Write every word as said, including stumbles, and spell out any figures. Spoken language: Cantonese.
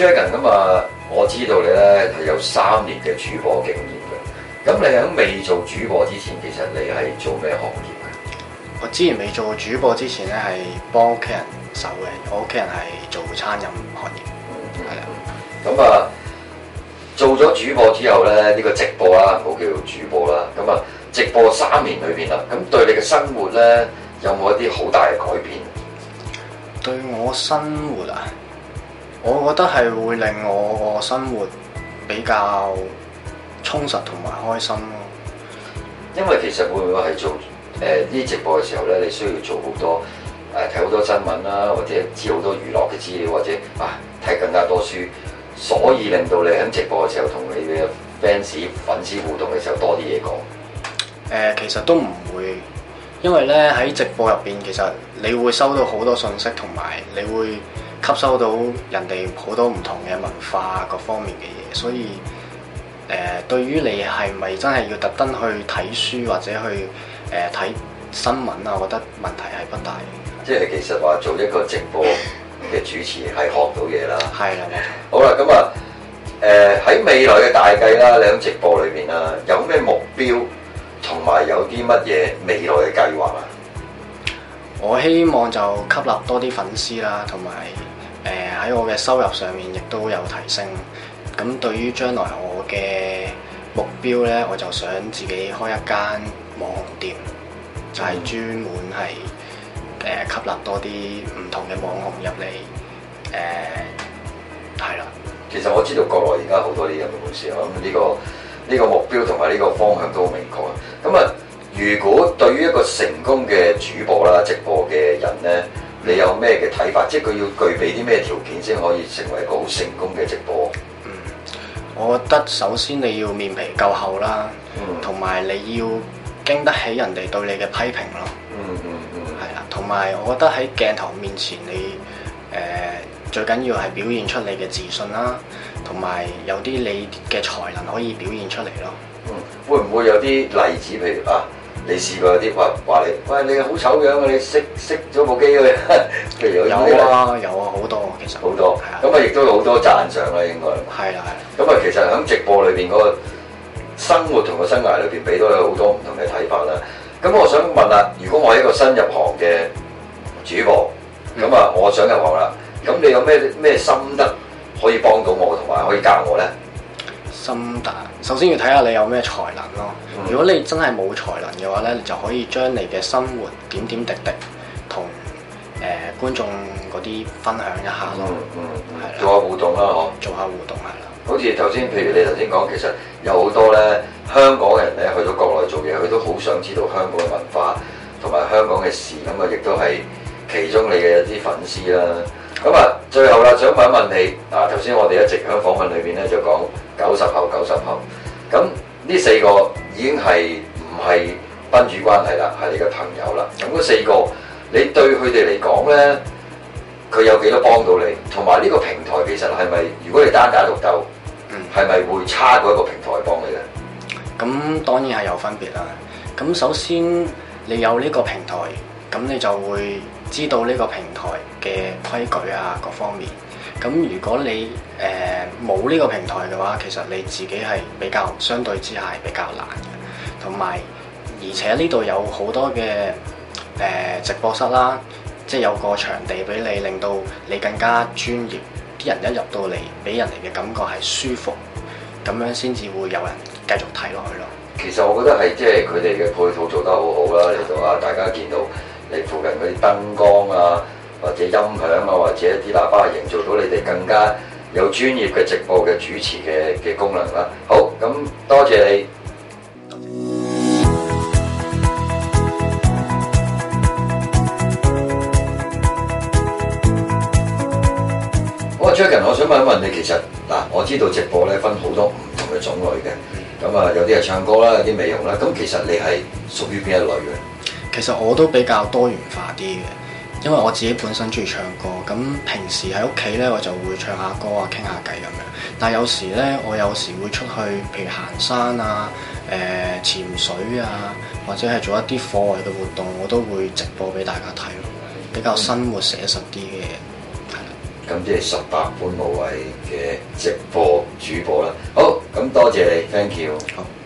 Dragon 咁啊，我知道你咧係有三年嘅主播經驗嘅。咁你喺未做主播之前，其實你係做咩行業嘅？ 我之前未做主播之前咧，係幫屋企人手嘅。我屋企人係做餐飲行業，係啦、嗯。 咁啊，做咗主播之後咧，呢、呢個直播啦，唔好叫做主播啦。咁啊，直播三年裏邊啦，咁對你嘅生活咧，有冇一啲好大嘅改變？ 對我生活啊，我覺得係會令我個生活比較充實同埋開心咯。 因為其實會唔會係做誒呢啲直播嘅時候咧，你需要做好多誒睇好多新聞啦，或者知好多娛樂嘅資料，或者啊睇更加多書，所以令到你喺直播嘅時候同你嘅 fans 粉絲互動嘅時候多啲嘢講。 誒、呃，其實都唔會。因為咧喺直播入邊，其實你會收到好多信息，同埋你會吸收到人哋好多唔同嘅文化各方面嘅嘢，所以誒、呃、對於你係咪真係要特登去睇書或者去誒睇、呃、新聞啊？我覺得問題係不大嘅。 即係其實話做一個直播嘅主持係學到嘢啦。 係啦， 好啦，咁啊誒喺未來嘅大計啦，你喺直播裏邊啦，有咩目標？同埋有啲乜嘢未來嘅計劃啊？ 我希望就吸納多啲粉絲啦，同埋誒喺我嘅收入上面亦都有提升。咁對於將來我嘅目標咧，我就想自己開一間網紅店，就係、是、專門係誒、呃、吸納多啲唔同嘅網紅入嚟。誒係啦。其實我知道國內而家好多啲咁嘅公司，我諗呢個。呢個目標同埋呢個方向都好明確。咁啊，如果對於一個成功嘅主播啦、直播嘅人咧，你有咩嘅睇法？即係佢要具備啲咩條件先可以成為一個好成功嘅直播？ 嗯，我覺得首先你要面皮夠厚啦，同埋、嗯、你要經得起人哋對你嘅批評咯。嗯嗯嗯，係啦，同埋我覺得喺鏡頭面前你誒、呃、最緊要係表現出你嘅自信啦。同埋有啲你嘅才能可以表現出嚟咯。 嗯，會唔會有啲例子？譬如啊，你試過有啲話話你，喂，你好醜樣啊！你熄熄咗部機佢。譬如有有啊，有啊，好多其實。好多。係啊。 咁啊，亦都有好多讚賞啦，應該。係啦，係。咁啊，其實喺直播裏邊嗰個生活同個生涯裏邊，俾到你好多唔同嘅睇法啦。咁我想問下，如果我係一個新入行嘅主播，咁啊、嗯，我想入行啦，咁你有咩咩心得？可以幫到我同埋可以教我咧？ 心得，首先要睇下你有咩才能咯。嗯、如果你真係冇才能嘅話咧，你就可以將你嘅生活點點滴滴同誒觀眾嗰啲分享一下咯。嗯嗯，係啦，做下互動啦，嗬。做下互動係啦。 好似頭先，譬如你頭先講，其實有好多咧香港人咧去到國內做嘢，佢都好想知道香港嘅文化同埋香港嘅事，咁啊，亦都係其中你嘅一啲粉絲啦。咁啊，最後啦，想問一問你啊，頭先我哋一直喺訪問裏邊咧就講九十後、九十後，咁呢四個已經係唔係賓主關係啦，係你嘅朋友啦。咁嗰四個，你對佢哋嚟講咧，佢有幾多幫到你？同埋呢個平台其實係咪，如果你單打獨鬥，嗯，係咪會差過一個平台幫你咧？ 咁當然係有分別啦。咁首先你有呢個平台，咁你就會知道呢個平台嘅規矩啊，各方面。咁如果你誒冇呢個平台嘅話，其實你自己係比較相對之下係比較難嘅。同埋而且呢度有好多嘅誒、呃、直播室啦，即係有個場地俾你，令到你更加專業。啲人一入到嚟，俾人哋嘅感覺係舒服，咁樣先至會有人繼續睇落去咯。 其實我覺得係即係佢哋嘅配套做得好好啦，嚟到啊，大家見到你附近嗰啲燈光啊，或者音響啊，或者一啲喇叭，營造到你哋更加有專業嘅直播嘅主持嘅嘅功能啦。好，咁多謝你。好啊，Dragon，我想問一問你，其實嗱，我知道直播咧分好多唔同嘅種類嘅。咁啊，有啲係唱歌啦，有啲美容啦。咁其實你係屬於邊一類嘅？ 其實我都比較多元化啲嘅，因為我自己本身中意唱歌。咁平時喺屋企咧，我就會唱下歌啊，傾下偈咁樣。但係有時咧，我有時會出去，譬如行山啊、誒、呃、潛水啊，或者係做一啲課外嘅活動，我都會直播俾大家睇咯，比較生活寫實啲嘅。係啦。 咁即係十八般武藝嘅直播主播啦。好，咁多謝你，thank you。 好。